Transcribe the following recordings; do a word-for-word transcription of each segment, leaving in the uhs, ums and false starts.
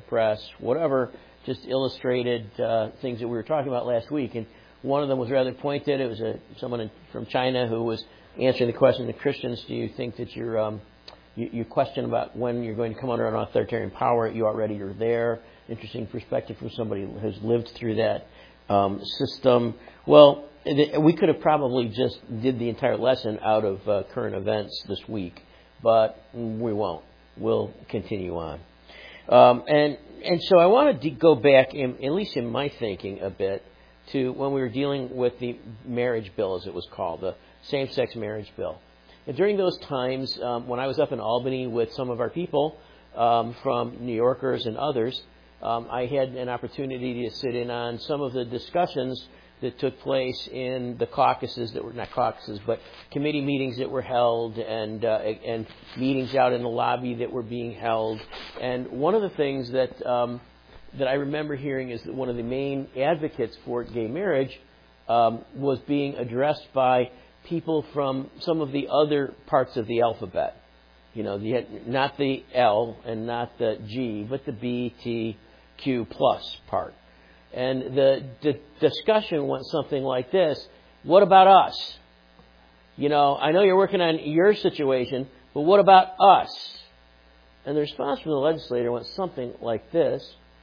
Press, whatever, just illustrated uh, things that we were talking about last week. And one of them was rather pointed. It was a, someone in, from China who was answering the question to Christians, do you think that you're, um, you, you question about when you're going to come under an authoritarian power, you already are there. Interesting perspective from somebody who has lived through that um, system. Well, we could have probably just did the entire lesson out of uh, current events this week, but we won't. We'll continue on. Um, and and so I want to go back, in, at least in my thinking a bit, to when we were dealing with the marriage bill, as it was called, the same-sex marriage bill. And during those times, um, when I was up in Albany with some of our people um, from New Yorkers and others, um, I had an opportunity to sit in on some of the discussions that took place in the caucuses that were not caucuses, but committee meetings that were held, and uh, and meetings out in the lobby that were being held. And one of the things that um, that I remember hearing is that one of the main advocates for gay marriage um, was being addressed by people from some of the other parts of the alphabet. You know, the, not the L and not the G, but the B, T, Q plus part. And the, the discussion went something like this: what about us? You know, I know you're working on your situation, but what about us? And the response from the legislator went something like this: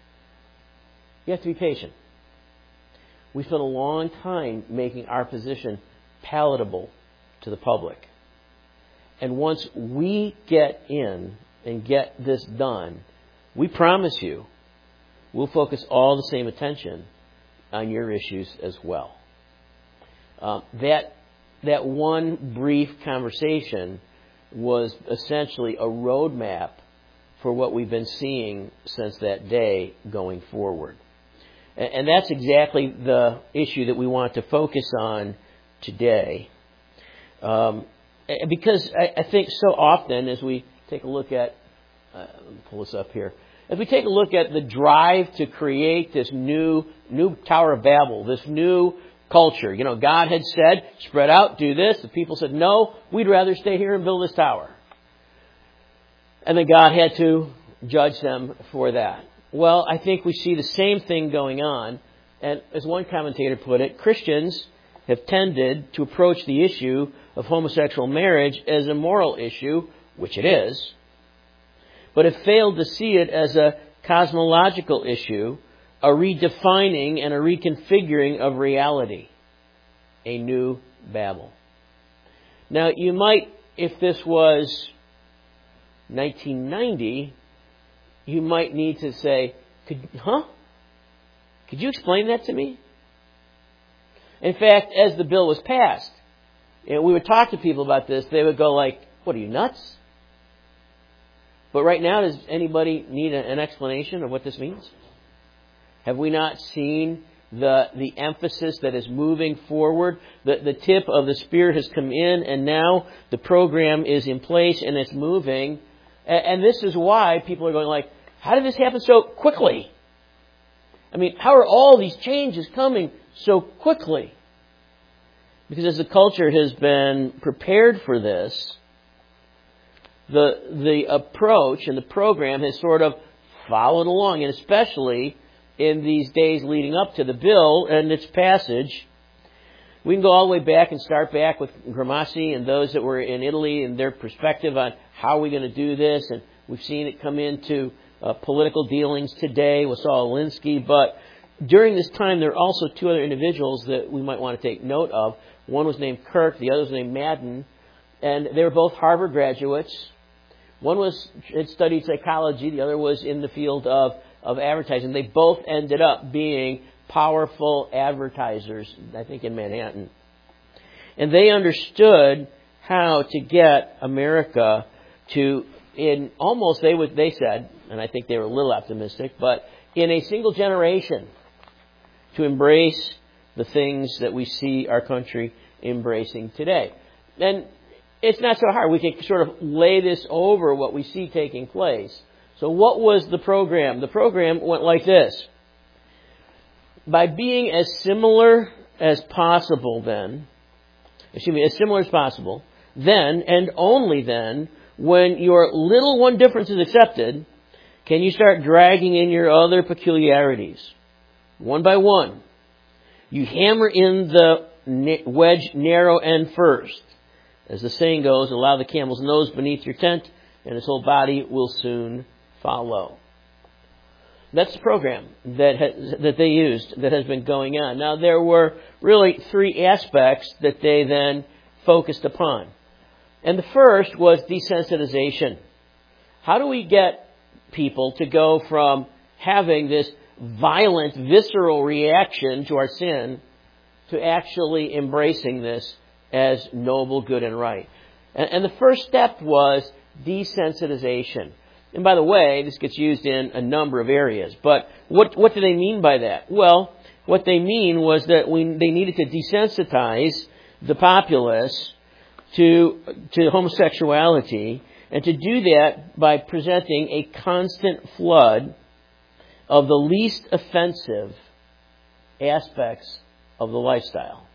you have to be patient. We spent a long time making our position palatable to the public. And once we get in and get this done, we promise you, we'll focus all the same attention on your issues as well. Uh, that that one brief conversation was essentially a roadmap for what we've been seeing since that day going forward. And, and that's exactly the issue that we want to focus on today. Um, because I, I think so often as we take a look at, uh, let me pull this up here. As we take a look at the drive to create this new new Tower of Babel, this new culture. You know, God had said, spread out, do this. The people said, no, we'd rather stay here and build this tower. And then God had to judge them for that. Well, I think we see the same thing going on. And as one commentator put it, Christians have tended to approach the issue of homosexual marriage as a moral issue, which it is, but have failed to see it as a cosmological issue, a redefining and a reconfiguring of reality, a new Babel. Now, you might, if this was nineteen ninety, you might need to say, Could, huh? Could you explain that to me? In fact, as the bill was passed, you know, we would talk to people about this, they would go like, what, are you nuts? But right now, does anybody need a, an explanation of what this means? Have we not seen the the emphasis that is moving forward? The, the tip of the Spirit has come in, and now the program is in place and it's moving. And, and this is why people are going like, how did this happen so quickly? I mean, how are all these changes coming so quickly? Because as the culture has been prepared for this, the the approach and the program has sort of followed along, and especially in these days leading up to the bill and its passage. We can go all the way back and start back with Gramsci and those that were in Italy and their perspective on how are we going to do this, and we've seen it come into uh, political dealings today with Saul Alinsky. But during this time, there are also two other individuals that we might want to take note of. One was named Kirk, the other was named Madden, and they were both Harvard graduates. One was had studied psychology, the other was in the field of, of advertising. They both ended up being powerful advertisers, I think in Manhattan. And they understood how to get America to, in almost, they would, they said, and I think they were a little optimistic, but in a single generation, to embrace the things that we see our country embracing today. And it's not so hard. We can sort of lay this over what we see taking place. So what was the program? The program went like this. By being as similar as possible then, excuse me, as similar as possible, then and only then, when your little one difference is accepted, Can you start dragging in your other peculiarities? One by one. You hammer in the wedge narrow end first. As the saying goes, allow the camel's nose beneath your tent, and his whole body will soon follow. That's the program that has, that they used that has been going on. Now, there were really three aspects that they then focused upon. And the first was desensitization. How do we get people to go from having this violent, visceral reaction to our sin to actually embracing this as noble, good, and right? And, and the first step was desensitization. And by the way, this gets used in a number of areas. But what what do they mean by that? Well, what they mean was that we, they needed to desensitize the populace to to homosexuality, and to do that by presenting a constant flood of the least offensive aspects of the lifestyle.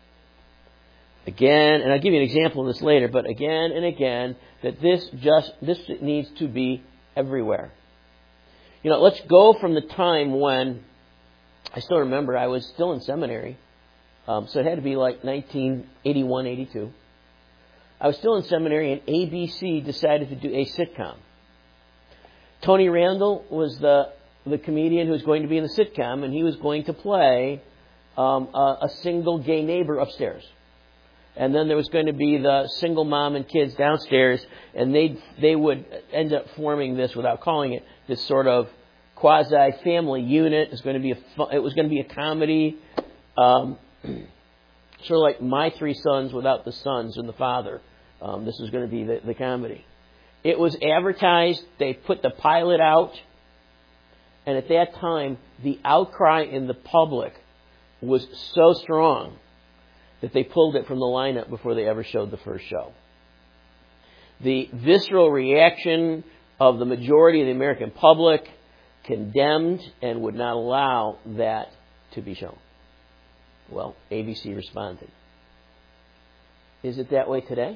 Again, and I'll give you an example of this later, but again and again, that this just this needs to be everywhere. You know, let's go from the time when, I still remember I was still in seminary, um, so it had to be like nineteen eighty-one, eighty-two. I was still in seminary, and A B C decided to do a sitcom. Tony Randall was the the comedian who was going to be in the sitcom, and he was going to play um, a, a single gay neighbor upstairs. And then there was going to be the single mom and kids downstairs, and they they would end up forming this, without calling it, this sort of quasi family unit. It's going to be a it was going to be a comedy, um, sort of like My Three Sons without the sons and the father. Um, this was going to be the, the comedy. It was advertised. They put the pilot out, and at that time, the outcry in the public was so strong that they pulled it from the lineup before they ever showed the first show. The visceral reaction of the majority of the American public condemned and would not allow that to be shown. Well, A B C responded. Is it that way today?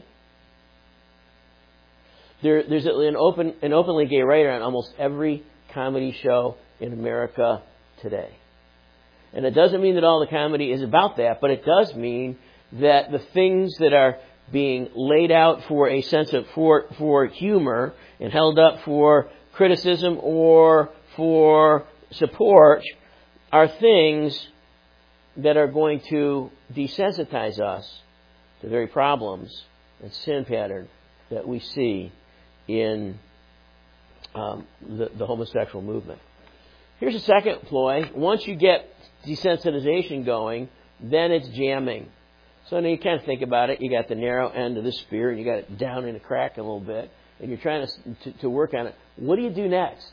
There, there's an open, an openly gay writer on almost every comedy show in America today. And it doesn't mean that all the comedy is about that, but it does mean that the things that are being laid out for a sense of, for, for humor and held up for criticism or for support are things that are going to desensitize us to the very problems and sin pattern that we see in um, the, the homosexual movement. Here's a second ploy. Once you get desensitization going, then it's jamming. So now you kind of think about it. You got the narrow end of the spear, and you got it down in a crack a little bit, and you're trying to, to, to work on it. What do you do next?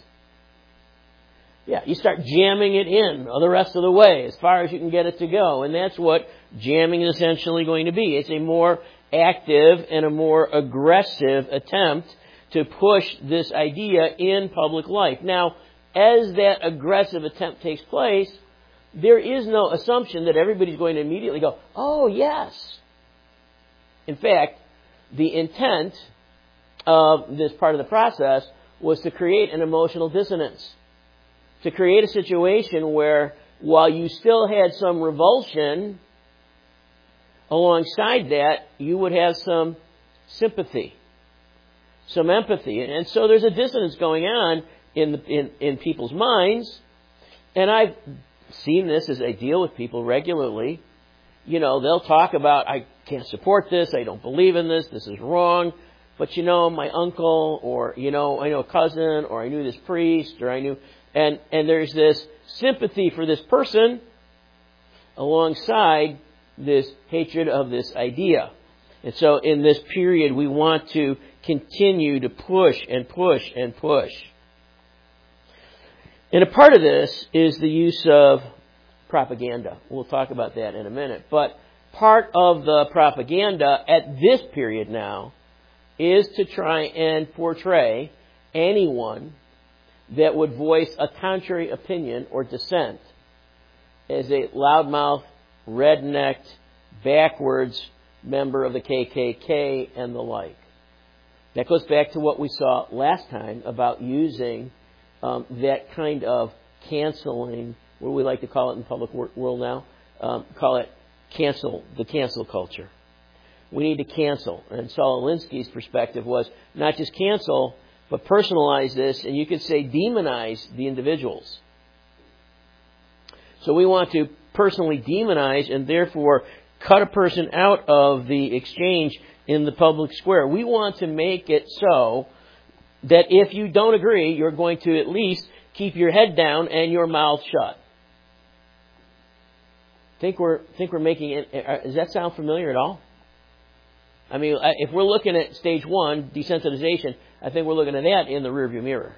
Yeah, you start jamming it in the rest of the way, as far as you can get it to go. And that's what jamming is essentially going to be. It's a more active and a more aggressive attempt to push this idea in public life. Now, as that aggressive attempt takes place, there is no assumption that everybody's going to immediately go, oh, yes. In fact, the intent of this part of the process was to create an emotional dissonance, to create a situation where, while you still had some revulsion, alongside that, you would have some sympathy, some empathy. And so there's a dissonance going on in, the, in, in people's minds. And I've seen this as I deal with people regularly. You know, they'll talk about, I can't support this, I don't believe in this, this is wrong. But, you know, my uncle, or, you know, I know a cousin, or I knew this priest, or I knew... And, and there's this sympathy for this person alongside this hatred of this idea. And so in this period, we want to continue to push and push and push. And a part of this is the use of propaganda. We'll talk about that in a minute. But part of the propaganda at this period now is to try and portray anyone that would voice a contrary opinion or dissent as a loudmouth, red-necked, backwards member of the K K K and the like. That goes back to what we saw last time about using um, that kind of canceling, what do we like to call it in the public wor- world now? Um, call it cancel, the cancel culture. We need to cancel. And Saul Alinsky's perspective was not just cancel, but personalize this, and you could say demonize the individuals. So we want to personally demonize and therefore cut a person out of the exchange in the public square. We want to make it so that if you don't agree, you're going to at least keep your head down and your mouth shut. Think we're think we're making it. Does that sound familiar at all? I mean, if we're looking at stage one, desensitization, I think we're looking at that in the rearview mirror.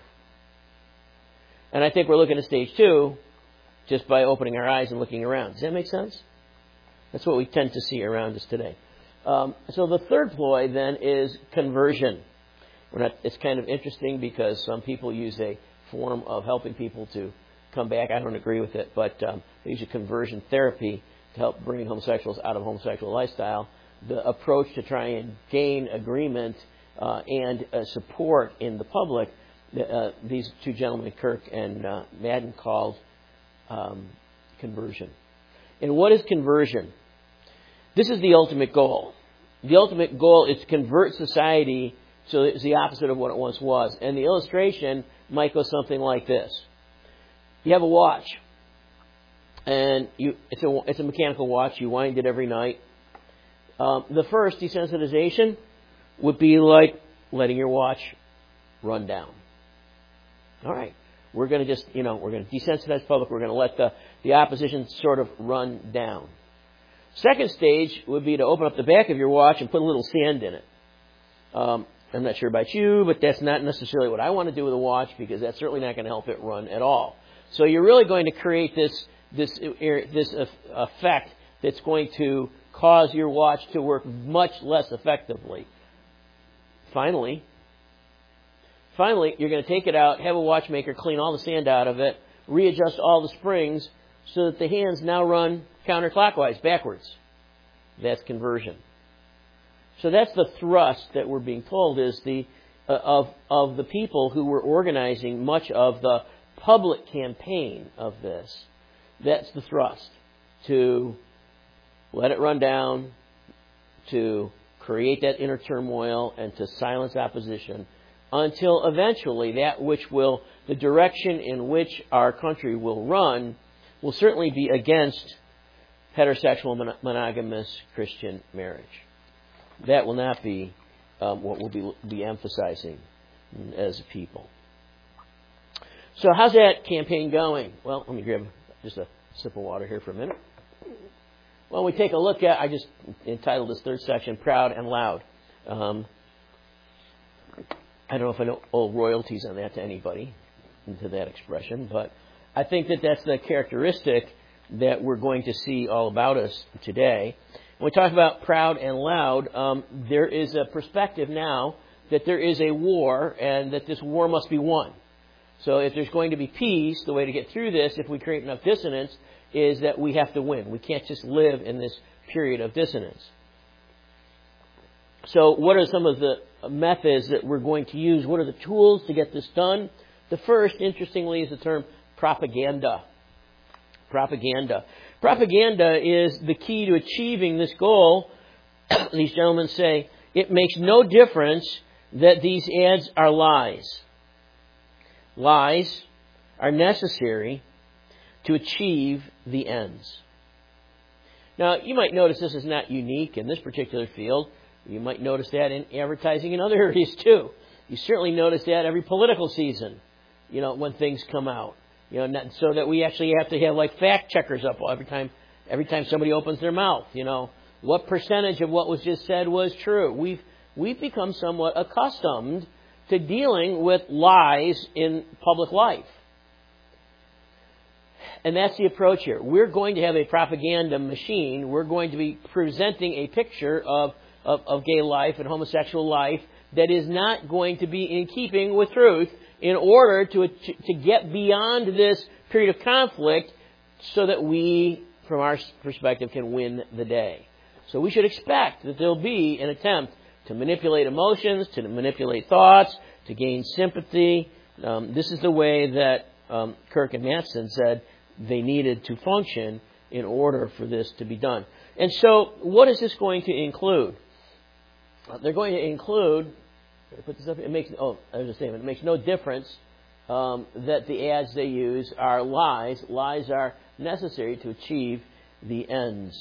And I think we're looking at stage two just by opening our eyes and looking around. Does that make sense? That's what we tend to see around us today. Um, so the third ploy then is conversion. We're not, it's kind of interesting because some people use a form of helping people to come back. I don't agree with it, but um, they use a conversion therapy to help bring homosexuals out of homosexual lifestyle. The approach to try and gain agreement uh, and uh, support in the public, uh, these two gentlemen, Kirk and uh, Madden, called um, conversion. And what is conversion? This is the ultimate goal. The ultimate goal is to convert society so it's the opposite of what it once was. And the illustration might go something like this. You have a watch, and you, it's a, it's a mechanical watch. You wind it every night. Um, the first desensitization would be like letting your watch run down. All right. We're going to just, you know, we're going to desensitize the public. We're going to let the, the opposition sort of run down. Second stage would be to open up the back of your watch and put a little sand in it. Um, I'm not sure about you, but that's not necessarily what I want to do with a watch because that's certainly not going to help it run at all. So you're really going to create this this this effect that's going to cause your watch to work much less effectively. Finally, finally, you're going to take it out, have a watchmaker clean all the sand out of it, readjust all the springs so that the hands now run counterclockwise, backwards. That's conversion. So that's the thrust that we're being told is the uh, of of the people who were organizing much of the public campaign of this. That's the thrust. To let it run down, to create that inner turmoil, and to silence opposition until eventually that which will, the direction in which our country will run will certainly be against heterosexual mon- monogamous Christian marriage. That will not be um, what we'll be, be emphasizing as a people. So how's that campaign going? Well, let me grab just a sip of water here for a minute. Well, we take a look at, I just entitled this third section, Proud and Loud. Um, I don't know if I know owe royalties on that to anybody, to that expression, but I think that that's the characteristic that we're going to see all about us today. When we talk about proud and loud, um, there is a perspective now that there is a war and that this war must be won. So if there's going to be peace, the way to get through this, if we create enough dissonance, is that we have to win. We can't just live in this period of dissonance. So what are some of the methods that we're going to use? What are the tools to get this done? The first, interestingly, is the term propaganda. Propaganda. Propaganda is the key to achieving this goal. These gentlemen say, it makes no difference that these ads are lies. Lies are necessary to achieve the ends. Now, you might notice this is not unique in this particular field. You might notice that in advertising in other areas too. You certainly notice that every political season, you know, when things come out. You know, not, so that we actually have to have like fact checkers up every time every time somebody opens their mouth. You know, what percentage of what was just said was true? We've we've become somewhat accustomed to dealing with lies in public life. And that's the approach here. We're going to have a propaganda machine. We're going to be presenting a picture of, of, of gay life and homosexual life that is not going to be in keeping with truth in order to, to get beyond this period of conflict so that we, from our perspective, can win the day. So we should expect that there'll be an attempt to manipulate emotions, to manipulate thoughts, to gain sympathy, Um, this is the way that um, Kirk and Mattson said they needed to function in order for this to be done. And so, what is this going to include? Uh, they're going to include. I put this up. It makes. Oh, I was just saying. It makes no difference um, that the ads they use are lies. Lies are necessary to achieve the ends.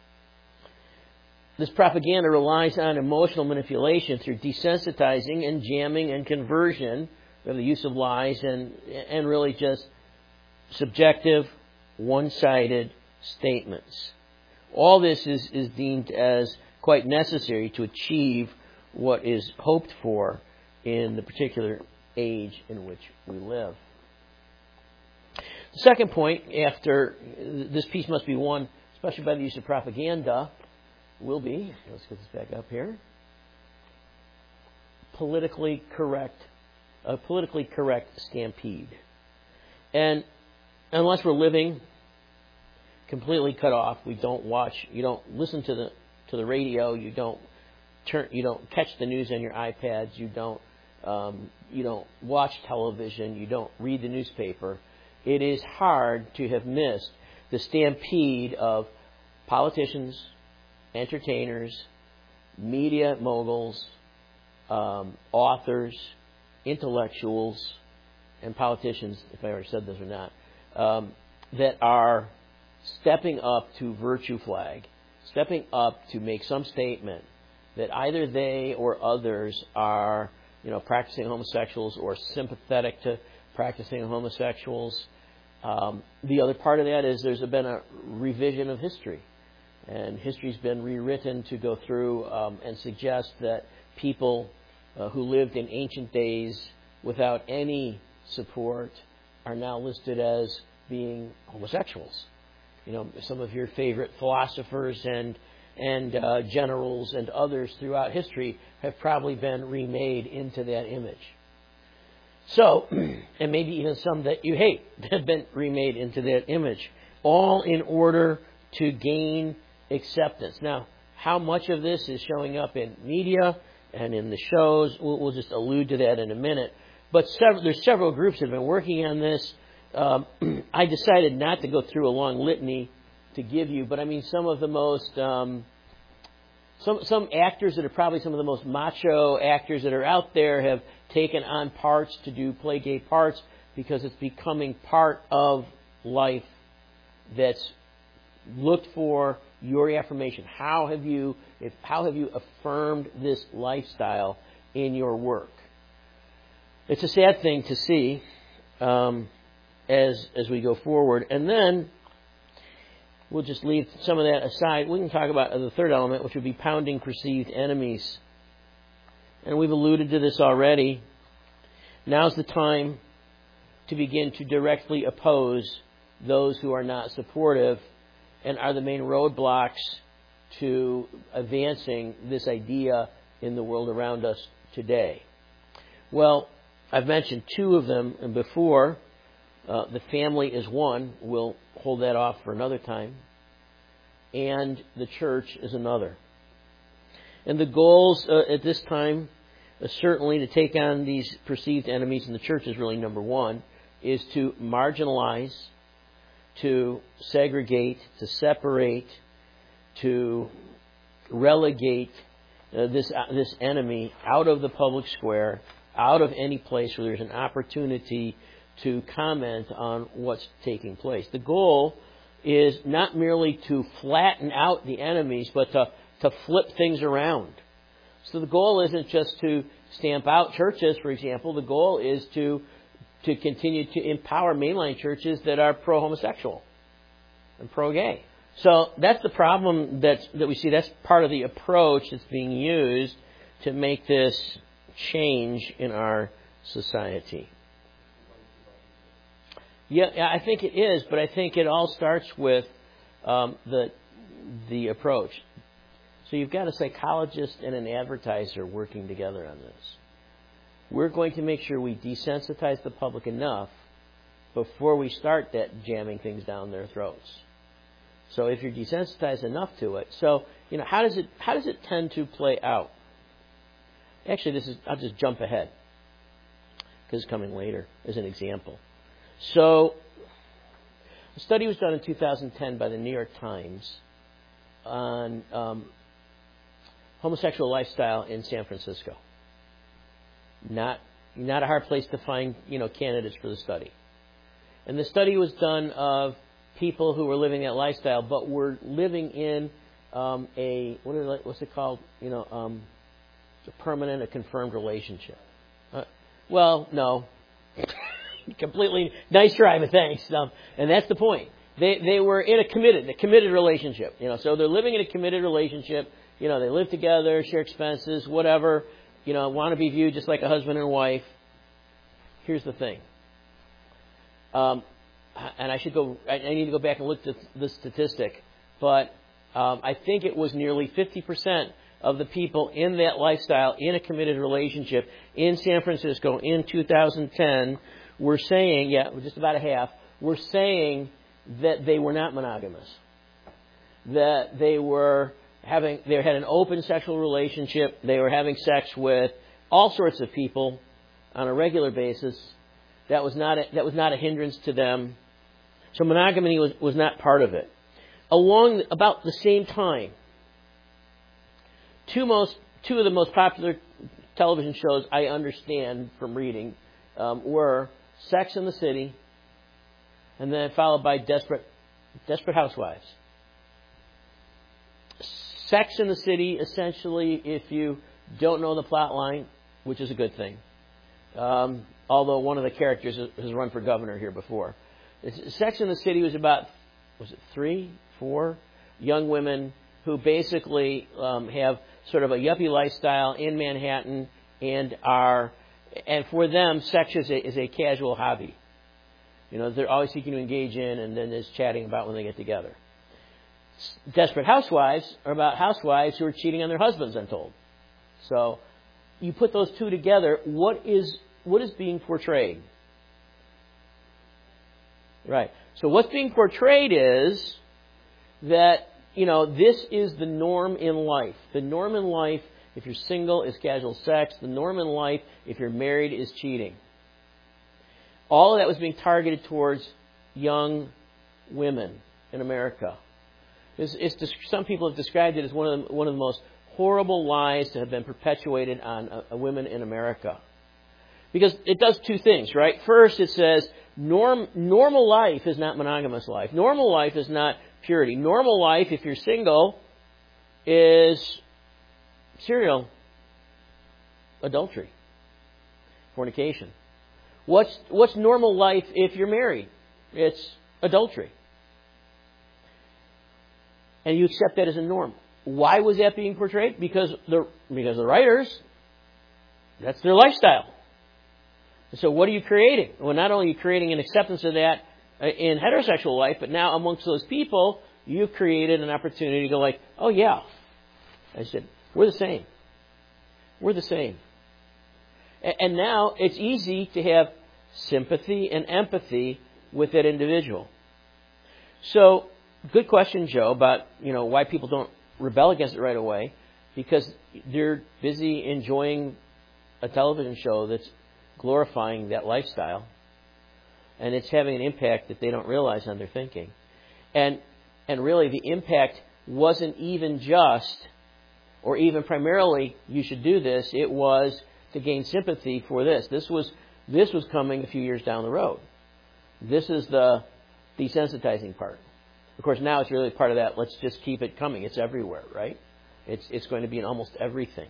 This propaganda relies on emotional manipulation through desensitizing and jamming and conversion. We have the use of lies and and really just subjective, one-sided statements. All this is, is deemed as quite necessary to achieve what is hoped for in the particular age in which we live. The second point, after this piece must be won, especially by the use of propaganda, will be, let's get this back up here, politically correct, a politically correct stampede. And unless we're living completely cut off, we don't watch, you don't listen to the to the radio, you don't turn, you don't catch the news on your iPads, you don't um, you don't watch television, you don't read the newspaper. It is hard to have missed the stampede of politicians, entertainers, media moguls, um, authors, intellectuals, and politicians, if I already said this or not, um, that are stepping up to virtue flag, stepping up to make some statement that either they or others are, you know, practicing homosexuals or sympathetic to practicing homosexuals. Um, the other part of that is there's been a revision of history. And history's been rewritten to go through um, and suggest that people uh, who lived in ancient days without any support are now listed as being homosexuals. You know, some of your favorite philosophers and and uh, generals and others throughout history have probably been remade into that image. So, and maybe even some that you hate have been remade into that image, all in order to gain acceptance. Now, how much of this is showing up in media and in the shows, we'll, we'll just allude to that in a minute. But several, there's several groups that have been working on this. Um, I decided not to go through a long litany to give you, but I mean some of the most, um, some some actors that are probably some of the most macho actors that are out there have taken on parts to do play gay parts because it's becoming part of life that's looked for your affirmation. How have you, if, how have you affirmed this lifestyle in your work? It's a sad thing to see um, as as we go forward. And then we'll just leave some of that aside. We can talk about the third element, which would be pounding perceived enemies. And we've alluded to this already. Now's the time to begin to directly oppose those who are not supportive and are the main roadblocks to advancing this idea in the world around us today. Well, I've mentioned two of them before. Uh, the family is one. We'll hold that off for another time. And the church is another. And the goals uh, at this time, uh, certainly to take on these perceived enemies in the church is really number one, is to marginalize, to segregate, to separate, to relegate uh, this uh, this enemy out of the public square, out of any place where there's an opportunity to comment on what's taking place. The goal is not merely to flatten out the enemies, but to, to flip things around. So the goal isn't just to stamp out churches, for example. The goal is to to continue to empower mainline churches that are pro-homosexual and pro-gay. So that's the problem that that we see. That's part of the approach that's being used to make this change in our society. Yeah, I think it is, but I think it all starts with um, the the approach. So you've got a psychologist and an advertiser working together on this. We're going to make sure we desensitize the public enough before we start that jamming things down their throats. So if you're desensitized enough to it, so you know how does it how does it tend to play out? Actually, this is I'll just jump ahead his coming later, as an example. So, a study was done in two thousand ten by the New York Times on um, homosexual lifestyle in San Francisco. Not not a hard place to find, you know, candidates for the study. And the study was done of people who were living that lifestyle, but were living in um, a what is it, what's it called? You know, um, a permanent, a confirmed relationship. Uh, well, no, completely nice try, but thanks. Um, and that's the point. They they were in a committed, a committed relationship. You know, so they're living in a committed relationship. You know, they live together, share expenses, whatever. You know, want to be viewed just like a husband and wife. Here's the thing. Um, and I should go. I need to go back and look at the statistic, but um, I think it was nearly fifty percent of the people in that lifestyle, in a committed relationship in San Francisco in two thousand ten, were saying, yeah, just about a half, were saying that they were not monogamous, that they were having, they had an open sexual relationship, they were having sex with all sorts of people on a regular basis. That was not a, that was not a hindrance to them. So monogamy was, was not part of it. Along about the same time, two most two of the most popular television shows I understand from reading um, were Sex and the City, and then followed by Desperate Desperate Housewives. Sex and the City, essentially, if you don't know the plot line, which is a good thing, um, although one of the characters has run for governor here before. Sex and the City was about, was it three, four young women who basically um, have sort of a yuppie lifestyle in Manhattan and are, and for them, sex is a, is a casual hobby. You know, they're always seeking to engage in, and then there's chatting about when they get together. Desperate Housewives are about housewives who are cheating on their husbands, I'm told. So, you put those two together, what is what is being portrayed? Right. So what's being portrayed is that, you know, this is the norm in life. The norm in life, if you're single, is casual sex. The norm in life, if you're married, is cheating. All of that was being targeted towards young women in America. It's, it's, some people have described it as one of the, one of the most horrible lies that have been perpetuated on uh, women in America. Because it does two things, right? First, it says norm, normal life is not monogamous life. Normal life is not purity. Normal life, if you're single, is serial adultery, fornication. What's what's normal life if you're married? It's adultery. And you accept that as a norm. Why was that being portrayed? Because the because the writers, that's their lifestyle. So what are you creating? Well, not only are you creating an acceptance of that in heterosexual life, but now amongst those people, you've created an opportunity to go like, oh yeah. I said, we're the same. We're the same. And now it's easy to have sympathy and empathy with that individual. So, good question, Joe, about, you know, why people don't rebel against it right away. Because they're busy enjoying a television show that's glorifying that lifestyle, and it's having an impact that they don't realize on their thinking. And and really the impact wasn't even just, or even primarily, you should do this, it was to gain sympathy for this. This was this was coming a few years down the road. This is the desensitizing part. Of course, now it's really part of that, let's just keep it coming. It's everywhere, right? It's it's going to be in almost everything.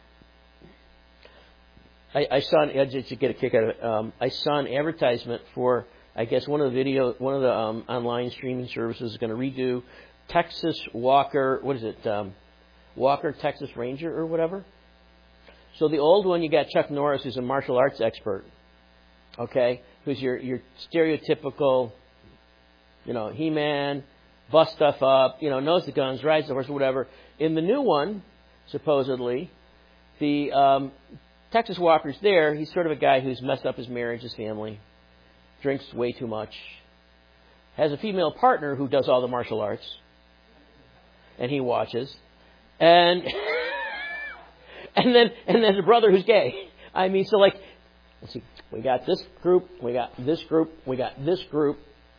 I, I saw, an, just to get a kick out of it, um, I saw an advertisement for, I guess, one of the video, one of the um, online streaming services is going to redo Texas Walker, what is it, um, Walker Texas Ranger or whatever. So the old one, you got Chuck Norris, who's a martial arts expert, okay, who's your your stereotypical, you know, He-Man, bust stuff up, you know, knows the guns, rides the horse, whatever. In the new one, supposedly, the um, Texas Walker's there. He's sort of a guy who's messed up his marriage, his family, drinks way too much, has a female partner who does all the martial arts, and he watches, and and then and then a brother who's gay. I mean, so like, Let's see. We got this group. We got this group. We got this group.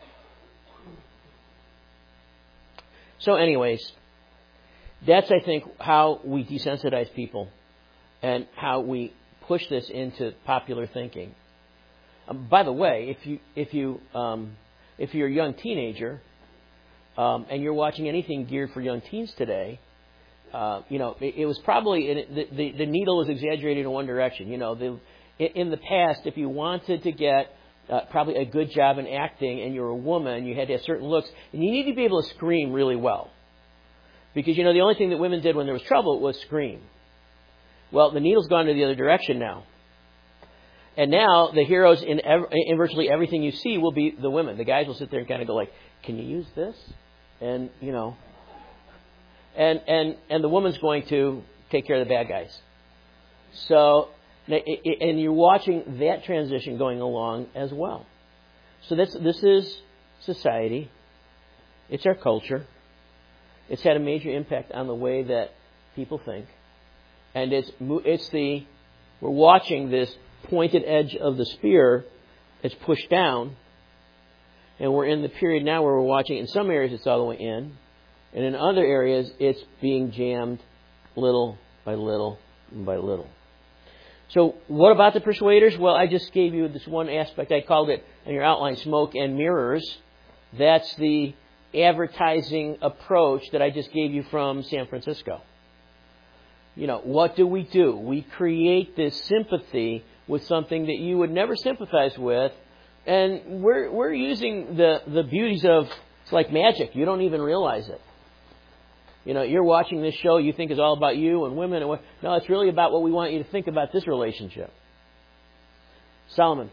So anyways, that's, I think, how we desensitize people and how we push this into popular thinking. Um, by the way, if you if you um, if you're a young teenager um, and you're watching anything geared for young teens today, uh, you know it, it was probably in, the, the the needle was exaggerated in one direction. You know, the, in the past, if you wanted to get uh, probably a good job in acting and you're a woman, you had to have certain looks, and you need to be able to scream really well, because you know the only thing that women did when there was trouble was scream. Well, the needle's gone to the other direction now. And now the heroes in, ev- in virtually everything you see will be the women. The guys will sit there and kind of go like, "Can you use this?" And you know, and and and the woman's going to take care of the bad guys. So, and you're watching that transition going along as well. So this this is society. It's our culture. It's had a major impact on the way that people think, and it's it's the we're watching this pointed edge of the spear. It's pushed down, and we're in the period now where we're watching. In some areas, it's all the way in, and in other areas, it's being jammed little by little by little. So, what about the persuaders? Well, I just gave you this one aspect. I called it in your outline, smoke and mirrors. That's the advertising approach that I just gave you from San Francisco. You know, what do we do? We create this sympathy with something that you would never sympathize with, and we're we're using the, the beauties of, it's like magic. You don't even realize it. You know, you're watching this show, you think it's all about you and women, and what, no, it's really about what we want you to think about this relationship. Solomon.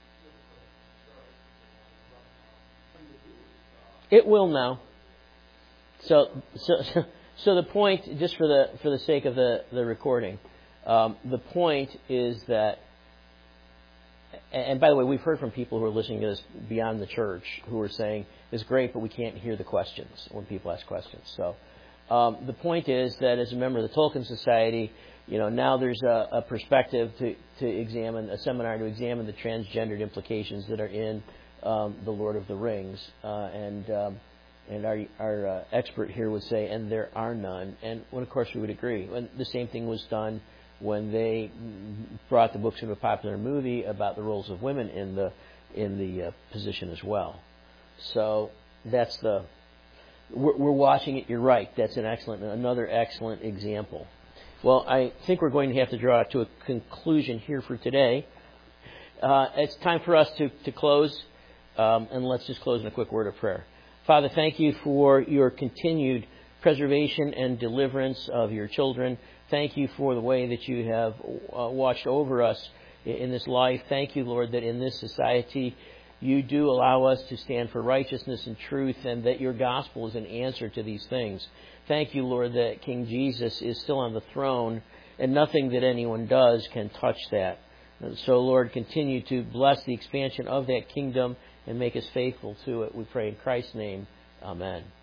It will now. So so so the point, just for the for the sake of the, the recording, um, the point is that, and by the way, we've heard from people who are listening to this beyond the church who are saying, it's great, but we can't hear the questions when people ask questions. So um, the point is that as a member of the Tolkien Society, you know, now there's a, a perspective to, to examine, a seminar to examine the transgendered implications that are in um, The Lord of the Rings. Uh, and um, and our, our uh, expert here would say, and there are none. And well, of course we would agree. And the same thing was done when they brought the books of a popular movie about the roles of women in the in the uh, position as well. So that's the we're, we're watching it. You're right. That's an excellent, another excellent example. Well, I think we're going to have to draw to a conclusion here for today. Uh, it's time for us to to close, um, and let's just close in a quick word of prayer. Father, thank you for your continued preservation and deliverance of your children. Thank you for the way that you have uh, watched over us in this life. Thank you, Lord, that in this society you do allow us to stand for righteousness and truth, and that your gospel is an answer to these things. Thank you, Lord, that King Jesus is still on the throne, and nothing that anyone does can touch that. And so, Lord, continue to bless the expansion of that kingdom and make us faithful to it. We pray in Christ's name. Amen.